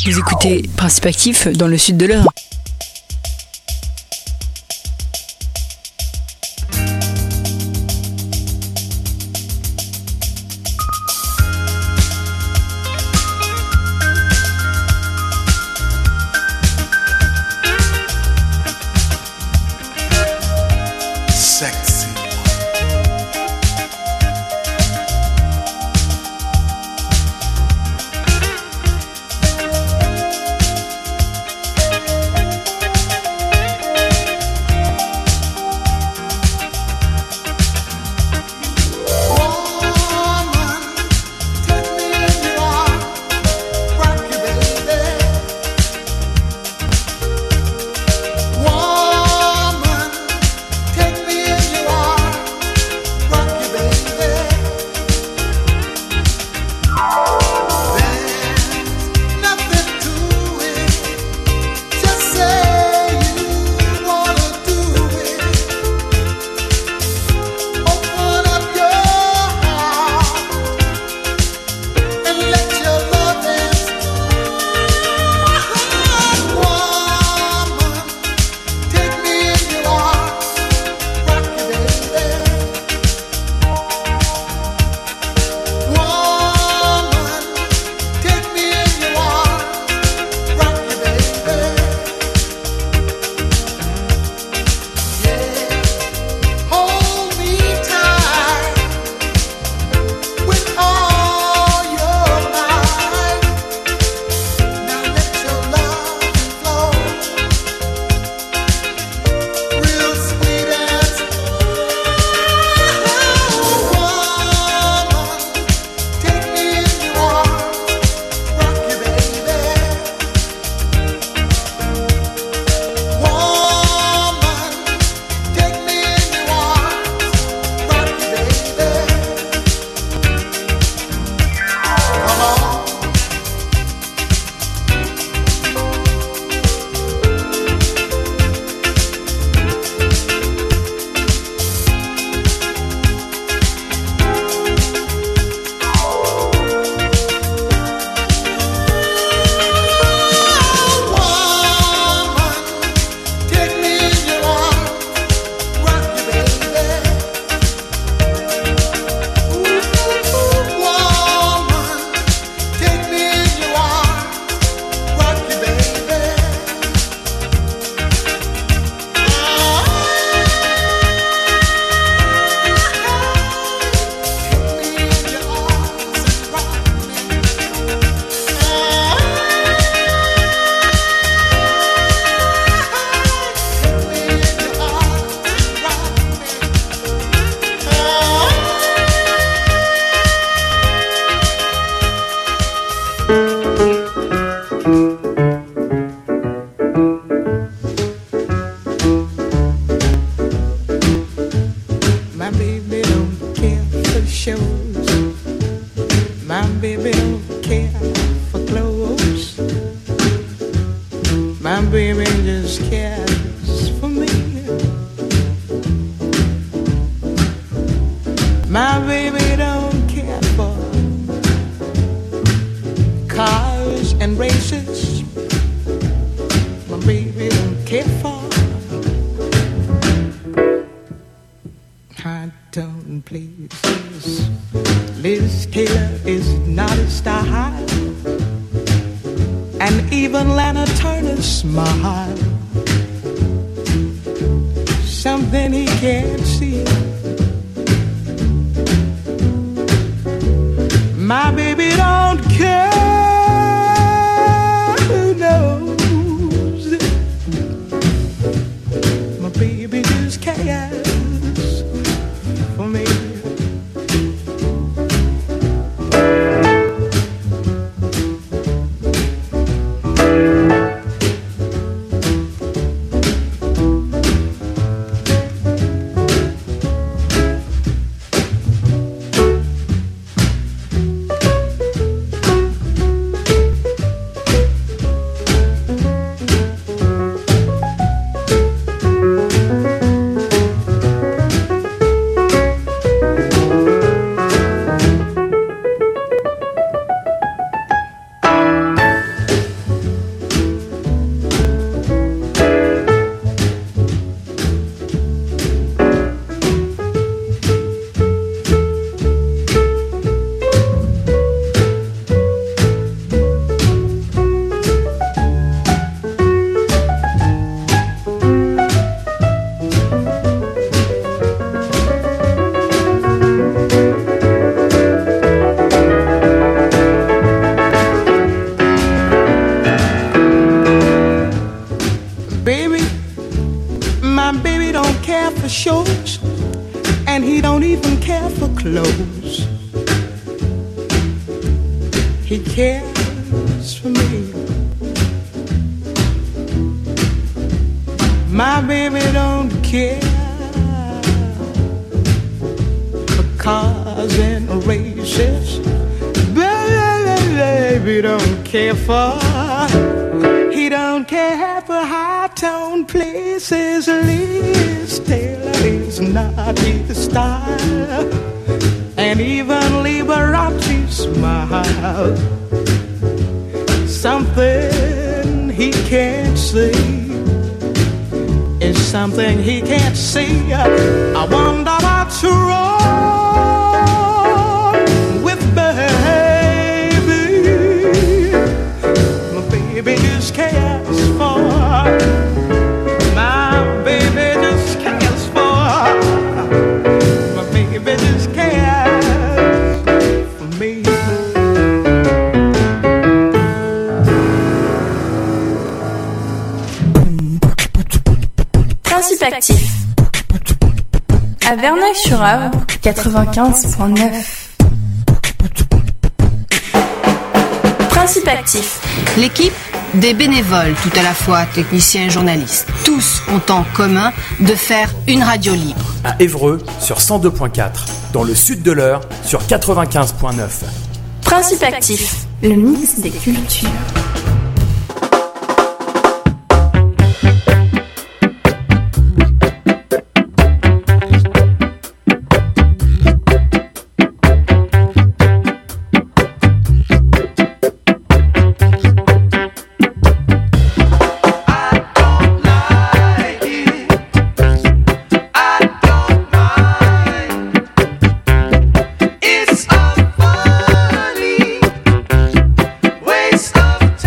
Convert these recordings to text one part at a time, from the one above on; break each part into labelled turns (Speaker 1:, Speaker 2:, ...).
Speaker 1: Vous écoutez Principe Actif dans le sud de l'Eure.
Speaker 2: he don't even care for clothes. He cares for me. My baby don't care for cars and races. Baby don't care for. He don't care for high-tone places. Liz Taylor is not his style, and even Liberace smile. Something he can't see is something he can't see. I wonder what's wrong with baby. My baby just cares for. My baby just cares for. My baby just cares for me.
Speaker 3: Principe actif. À Verneuil-sur-Avre, 95.9. Principe actif.
Speaker 4: L'équipe, des bénévoles, tout à la fois techniciens et journalistes, tous ont en commun de faire une radio libre.
Speaker 5: À Évreux sur 102.4, dans le sud de l'Eure sur 95.9.
Speaker 3: Principe actif. Le mix des cultures.
Speaker 2: It's a funny waste of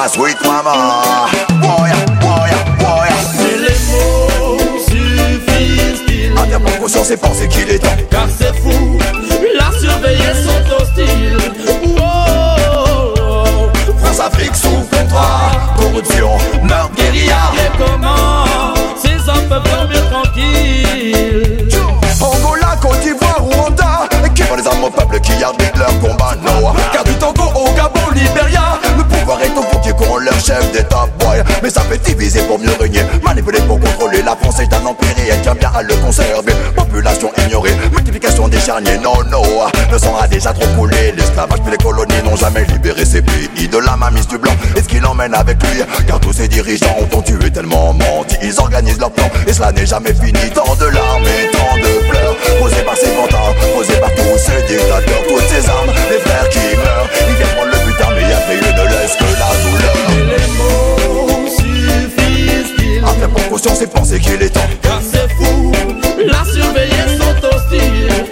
Speaker 6: ma sweet mama. Woya, woya, woya.
Speaker 2: Et les mots suffisent-ils
Speaker 6: à bien prendre conscience et penser qu'il est temps?
Speaker 2: Car c'est fou, la surveillée sont hostiles. Wow.
Speaker 6: France-Afrique sous contrat, corruption, meurtre, guérilla.
Speaker 2: Et comment ces hommes peuvent dormir tranquilles?
Speaker 6: Angola, Côte d'Ivoire, Rwanda, qui vont les armes au peuple qui arbitrent leur combat, no. Car du Togo au Gabon, Libéria, le pouvoir est au fond qui corrompt leur chef d'état, boy. Mais ça fait diviser pour mieux régner, manipuler pour contrôler. La France est un empire et elle tient bien à le conserver. Population ignorée, multiplication des charniers, non, non. Le sang a déjà trop coulé, l'esclavage puis les colonies n'ont jamais libéré ces pays de la mainmise du blanc. Et ce qu'il emmène avec lui, car tous ces dirigeants ont tué tellement menti. Ils organisent leur plan et cela n'est jamais fini. Tant de larmes et tant de pleurs causés par ces pantins, causés par tous ces dictateurs, toutes ces armes, les frères qui meurent. Ils viennent prendre le butin mais après eux ne laissent que la douleur.
Speaker 2: Et les mots suffisent-ils
Speaker 6: à faire prendre conscience et penser qu'il est temps?
Speaker 2: Car c'est fou, la surveillée sont hostiles.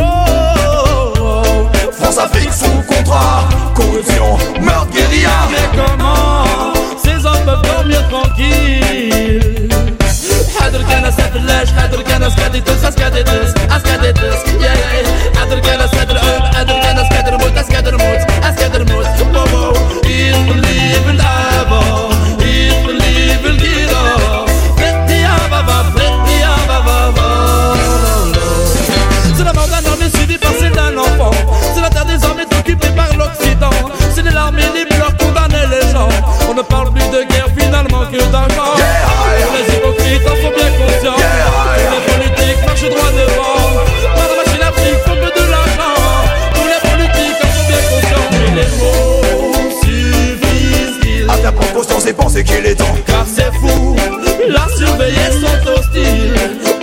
Speaker 2: Wow.
Speaker 6: France-Afrique sous contrat, corruption, meurtre, guérilla.
Speaker 2: Mais comment ces hommes peuvent dormir tranquilles? حاضر كان سافلاش حاضر كان سكاديتس اسكاديتس اسكاديتس يا حاضر كان سافل حاضر كان سكادر موت اسكادر موت اسكادر موت واو يخلي بالعبا يخلي بالجيرة فتي يا بابا فتي يا بابا. C'est la mort d'un homme suivi par celle d'un enfant. C'est la terre des hommes est occupée par l'Occident. C'est les larmes et les pleurs condamner les gens. On ne parle plus de guerre finalement que d'argent. Les hypocrites en sont bien conscients. Les politiques marchent droit devant. Par la machine afrique faut que de l'argent. Tous les politiques en sont bien conscients. Et les mots suffisent-ils
Speaker 6: à faire prendre conscience et penser qu'il est temps?
Speaker 2: Car c'est fou, la surveillée sont hostiles.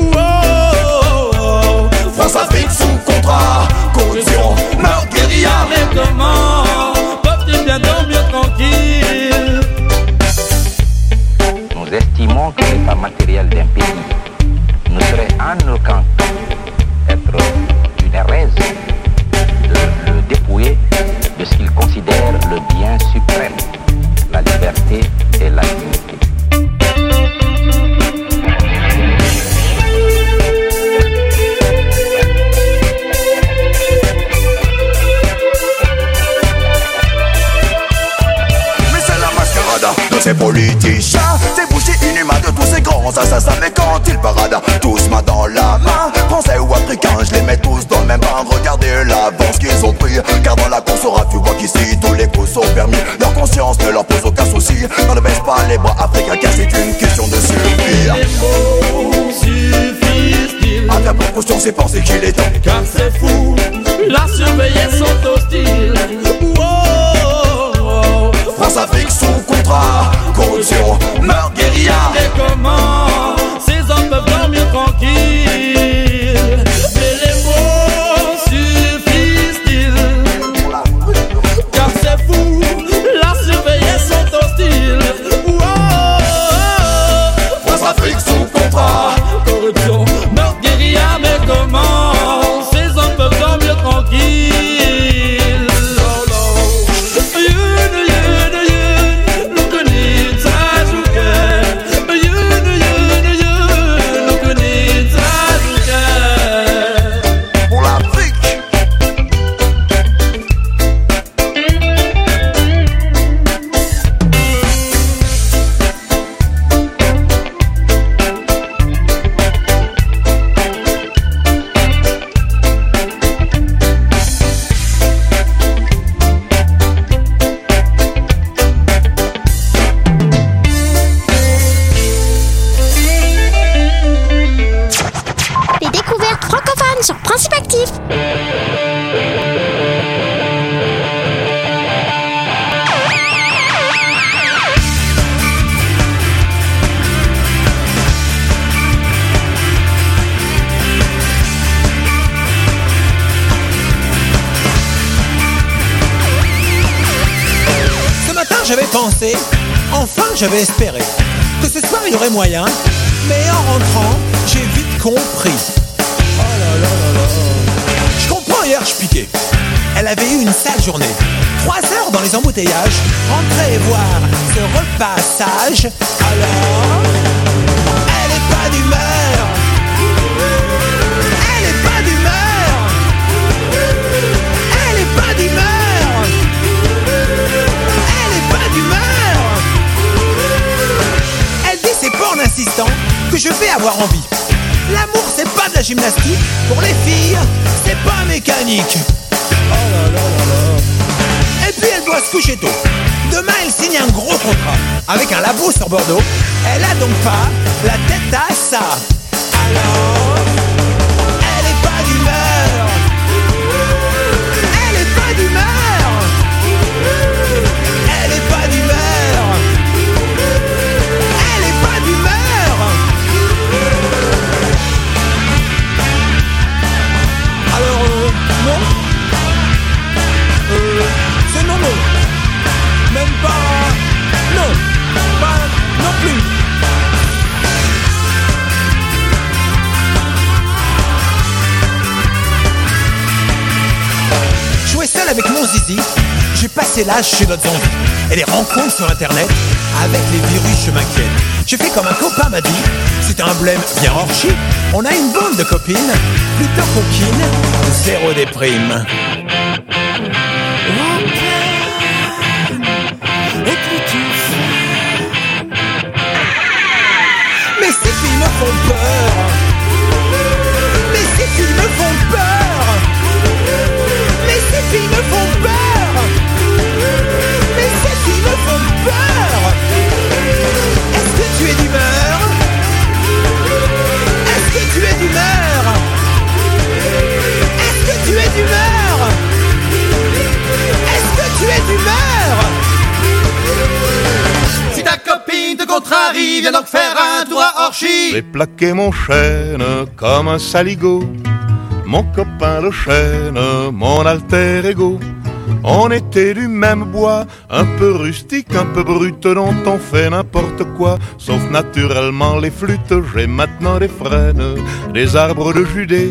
Speaker 2: Wow.
Speaker 6: France-Afrique sous contrat, corruption, meurtre, guérilla.
Speaker 2: Mais comment peuvent-ils bien dormir tranquilles?
Speaker 7: Nous estimons que l'état matériel d'un pays ne serait en aucun cas être une raison de le dépouiller de ce qu'il considère le bien suprême, la liberté et la dignité.
Speaker 6: De ces politiciens, ces bouchers inhumains de tous ces grands assassins. Mais quand ils paradent, tous main dans la main, français ou africains, je les mets tous dans le même bain. Regardez l'avance qu'ils ont pris, car dans la course au rap, tu vois qu'ici tous les coups sont permis. Leur conscience ne leur pose aucun souci, ne baisse pas les bras africains, car c'est une question de survie.
Speaker 2: Les mots suffisent-ils
Speaker 6: à faire prendre conscience et penser qu'il est temps?
Speaker 2: Car c'est fou, la surveillée sont hostiles. Wow.
Speaker 6: France-Afrique sous contrat, corruption, meurtre, guérilla.
Speaker 2: Mais comment ces hommes peuvent dormir tranquilles? Mais les mots suffisent-ils? Car c'est fou, la surveillée sont hostiles. Wow.
Speaker 6: France-Afrique sous contrat,
Speaker 2: corruption, meurtre, guérilla. Mais comment ces hommes peuvent dormir tranquilles?
Speaker 8: J'avais pensé, enfin j'avais espéré que ce soir il y aurait moyen, mais en rentrant, j'ai vite compris. Oh là là là là. Je comprends, hier je piquais. Elle avait eu une sale journée. 3 heures dans les embouteillages, rentrer et voir ce repassage. Alors, elle est pas d'humeur. Elle est pas d'humeur. Elle est pas d'humeur. Elle est pas d'humeur. Elle dit c'est pas en insistant que je vais avoir envie. L'amour c'est pas de la gymnastique. Pour les filles, c'est pas mécanique. Oh là là là là. Et puis elle doit se coucher tôt. Demain elle signe un gros contrat avec un labo sur Bordeaux. Elle a donc pas la tête à ça. Alors, elle est pas d'humeur. Elle est pas d'humeur. Elle est pas d'humeur. Elle est pas d'humeur. Alors non. C'est non. Même pas. Non. Pas non plus. Jouer seul avec mon zizi, j'ai passé l'âge chez d'autres envies. Et les rencontres sur internet, avec les virus je m'inquiète. J'ai fait comme un copain m'a dit, c'est un blême bien hors chi. On a une bande de copines, plutôt coquines, zéro déprime. Mais ces filles me font peur. Mais ces filles me font peur. Mais ces filles me font peur. Mais ces filles me font peur. Est-ce que tu es d'humeur? Est-ce que tu es d'humeur? Est-ce que tu es d'humeur? Est-ce que tu es d'humeur?
Speaker 2: Si ta copine te contrarie, viens donc faire un tour à Orchy.
Speaker 9: J'ai plaqué mon chêne comme un saligot, mon copain le chêne, mon alter ego. On était du même bois, un peu rustique, un peu brut, dont on fait n'importe quoi, sauf naturellement les flûtes. J'ai maintenant des frênes, des arbres de Judée,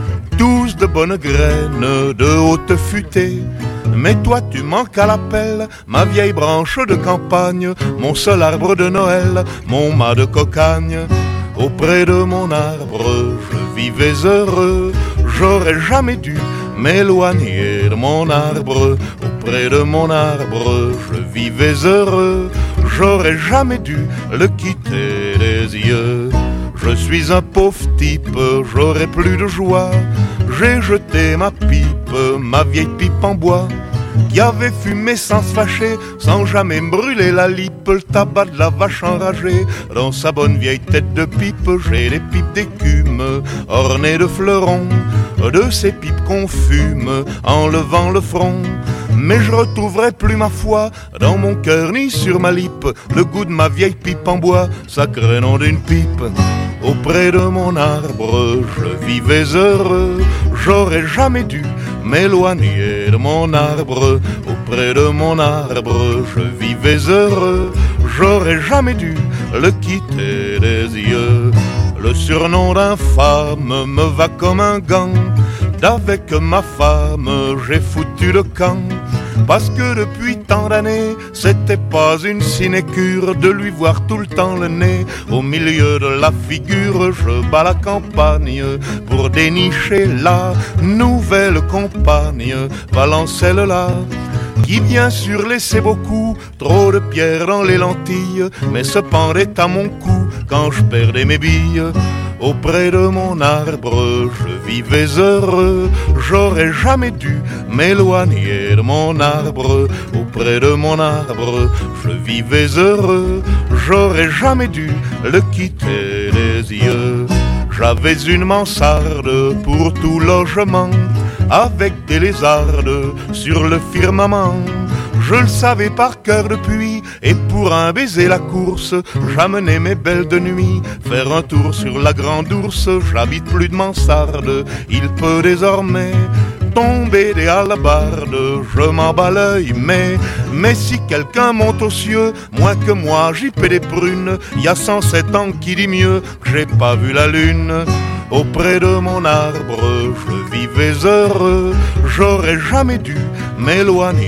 Speaker 9: tous de bonnes graines, de haute futée. Mais toi tu manques à l'appel, ma vieille branche de campagne, mon seul arbre de Noël, mon mât de cocagne. Auprès de mon arbre, je vivais heureux, j'aurais jamais dû m'éloigner de mon arbre. Auprès de mon arbre, je vivais heureux, j'aurais jamais dû le quitter des yeux. Je suis un pauvre type, j'aurais plus de joie. J'ai jeté ma pipe, ma vieille pipe en bois, qui avait fumé sans se fâcher, sans jamais me brûler la lippe. Le tabac de la vache enragée, dans sa bonne vieille tête de pipe. J'ai des pipes d'écume, ornées de fleurons, de ces pipes qu'on fume en levant le front. Mais je retrouverai plus ma foi dans mon cœur ni sur ma lippe le goût de ma vieille pipe en bois, sacré nom d'une pipe. Auprès de mon arbre, je vivais heureux, j'aurais jamais dû m'éloigner de mon arbre. Auprès de mon arbre, je vivais heureux, j'aurais jamais dû le quitter des yeux. Le surnom d'infâme me va comme un gant, d'avec ma femme j'ai foutu le camp. Parce que depuis tant d'années, c'était pas une sinécure de lui voir tout le temps le nez au milieu de la figure. Je bats la campagne pour dénicher la nouvelle compagne, Valencelle-là, qui bien sûr laissait beaucoup trop de pierres dans les lentilles, mais se pendait à mon cou quand je perdais mes billes. Auprès de mon arbre, je vivais heureux, j'aurais jamais dû m'éloigner de mon arbre. Auprès de mon arbre, je vivais heureux, j'aurais jamais dû le quitter des yeux. J'avais une mansarde pour tout logement, avec des lézardes sur le firmament. Je le savais par cœur depuis, et pour un baiser la course, j'amenais mes belles de nuit faire un tour sur la grande ours. J'habite plus de mansarde, il peut désormais tomber des hallebardes. Je m'en bats l'œil, mais si quelqu'un monte aux cieux, moins que moi j'y paie des prunes. Y a 107 ans qui dit mieux que j'ai pas vu la lune. Auprès de mon arbre, je vivais heureux, j'aurais jamais dû m'éloigner de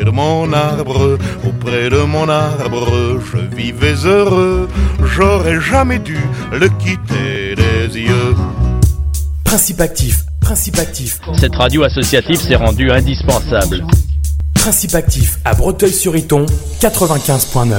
Speaker 9: de mon arbre, auprès de mon arbre, je vivais heureux, j'aurais jamais dû le quitter des yeux.
Speaker 5: Principe actif, principe actif.
Speaker 10: Cette radio associative s'est rendue indispensable.
Speaker 5: Principe actif à Breteuil-sur-Iton, 95.9.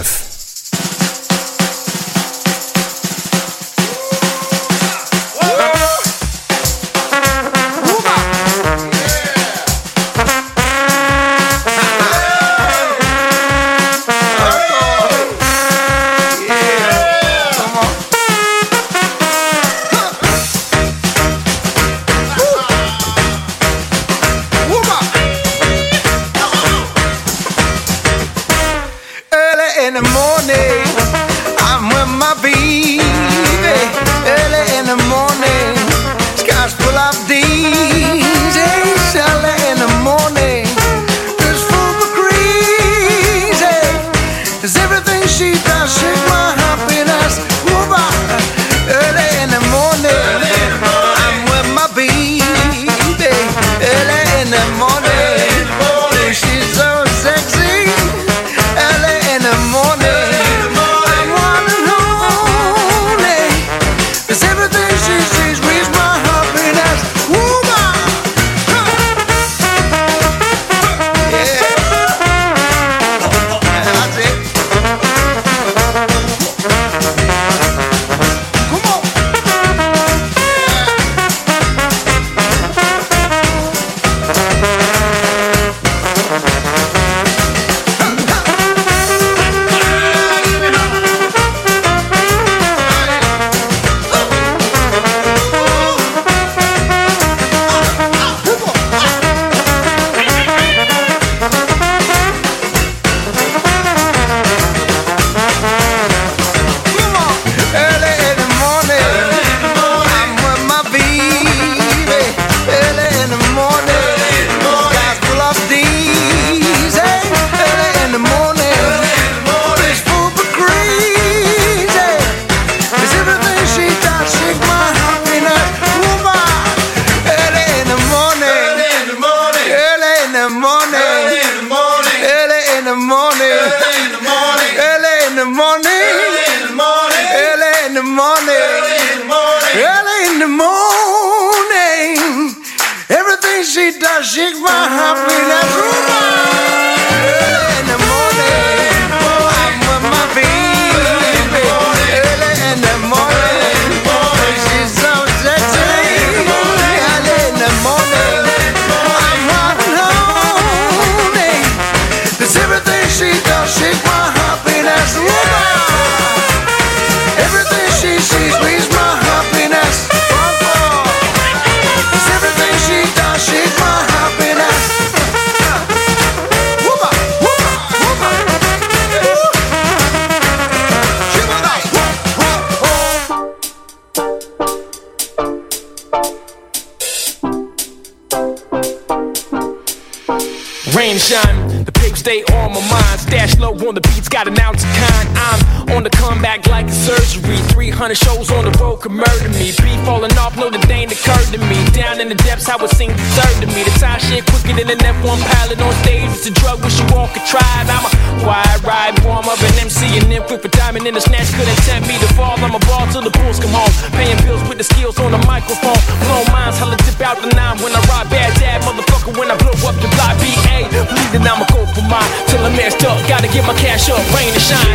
Speaker 11: Rain and shine, the paper stay on my mind. Stash low on the beats, got an ounce of kind. I'm on the comeback like a surgery. 300 shows on the road could murder me. Beat falling off, no, the thing occurred to me. Down in the depths, I would sing deserve to me. The time shit quicker than an F1 pilot on stage. It's a drug, wish you all could try it. I'm a wide ride, warm up an MC and then flip a diamond in the snatch. Couldn't tempt me to fall, I'm a ball till the bulls come home. Paying bills with the skills on the microphone. Blow minds, hella dip out the 9 when I ride bad dad, motherfucker, when I blow up the block. BA, believe that I'ma go for mine till I'm messed up. Gotta get my cash up, rain and shine.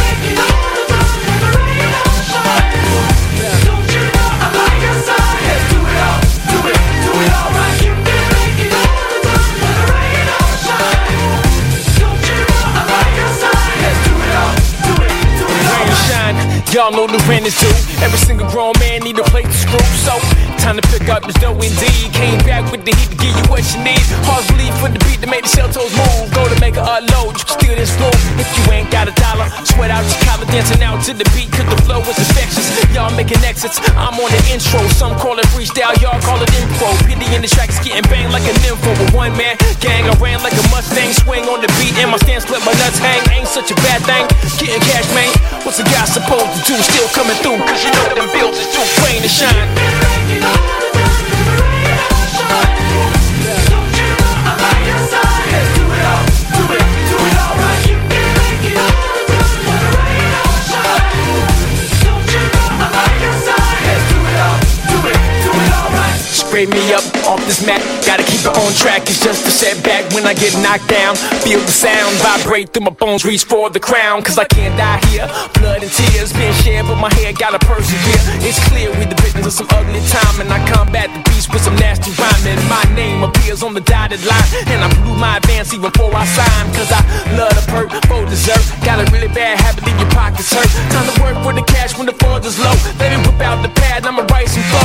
Speaker 11: Don't you know I like your side? Let's do it all, do it all right. You can make it all the rain or shine. Don't you know I like your side? Let's do it all, do it all rain and shine. Y'all know the rent is due. Every single grown man need a plate to screw. So time to pick up this dough indeed. Came back with the heat to give you what you need. Hard belief for the beat to make the shell toes move. Go to make a unload, you can steal this flow. If you ain't got a dollar, sweat out your collar, dancing out to the beat, cause the flow is infectious. Y'all making exits, I'm on the intro. Some call it freestyle, y'all call it impro. Pity in the track is getting banged like a nympho. With one man gang, I ran like a Mustang. Swing on the beat and my stance, let my nuts hang. Ain't such a bad thing, getting cash, man. What's a guy supposed to do? Still coming through, cause you know them bills is too rain to shine. Don't you know I like your side? Let's do it all, do it.
Speaker 12: straighten me up off this mat. Gotta keep it on track, it's just a setback when I get knocked down. Feel the sound vibrate through my bones, reach for the crown. Cause I can't die here, blood and tears being shared, but my head gotta persevere. It's clear we the victims of some ugly time, and I combat the beast with some nasty rhyming. My name appears on the dotted line, and I blew my advance even before I signed. Cause I love the perk, for dessert. Got a really bad habit, leave your pockets hurt. Time to work for the cash when the funds is low. Let me whip out the pad, I'ma write some flow.